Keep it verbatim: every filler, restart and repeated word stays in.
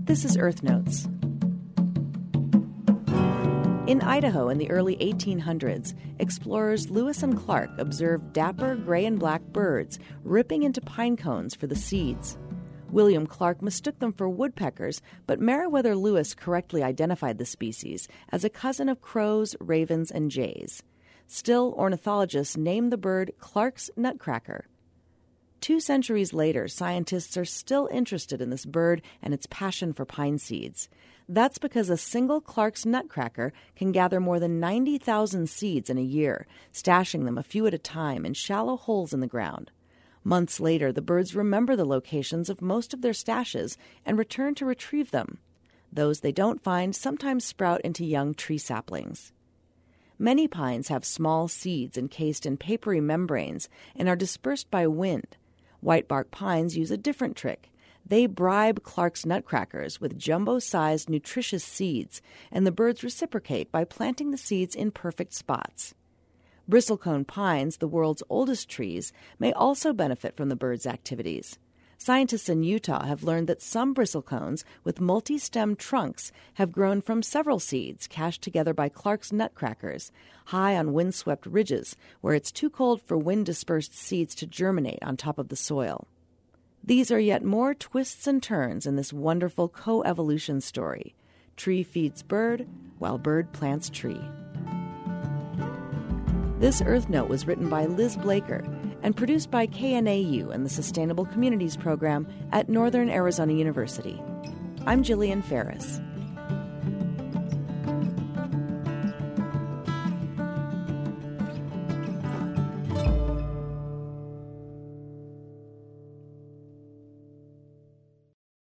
This is Earth Notes. In Idaho in the early eighteen hundreds, explorers Lewis and Clark observed dapper gray and black birds ripping into pine cones for the seeds. William Clark mistook them for woodpeckers, but Meriwether Lewis correctly identified the species as a cousin of crows, ravens, and jays. Still, ornithologists named the bird Clark's nutcracker. Two centuries later, scientists are still interested in this bird and its passion for pine seeds. That's because a single Clark's nutcracker can gather more than ninety thousand seeds in a year, stashing them a few at a time in shallow holes in the ground. Months later, the birds remember the locations of most of their stashes and return to retrieve them. Those they don't find sometimes sprout into young tree saplings. Many pines have small seeds encased in papery membranes and are dispersed by wind. Whitebark pines use a different trick. They bribe Clark's nutcrackers with jumbo-sized nutritious seeds, and the birds reciprocate by planting the seeds in perfect spots. Bristlecone pines, the world's oldest trees, may also benefit from the birds' activities. Scientists in Utah have learned that some bristlecones with multi-stem trunks have grown from several seeds cached together by Clark's nutcrackers, high on windswept ridges where it's too cold for wind-dispersed seeds to germinate on top of the soil. These are yet more twists and turns in this wonderful co-evolution story. Tree feeds bird, while bird plants tree. This Earth Note was written by Liz Blaker and produced by K N A U and the Sustainable Communities Program at Northern Arizona University. I'm Jillian Ferris.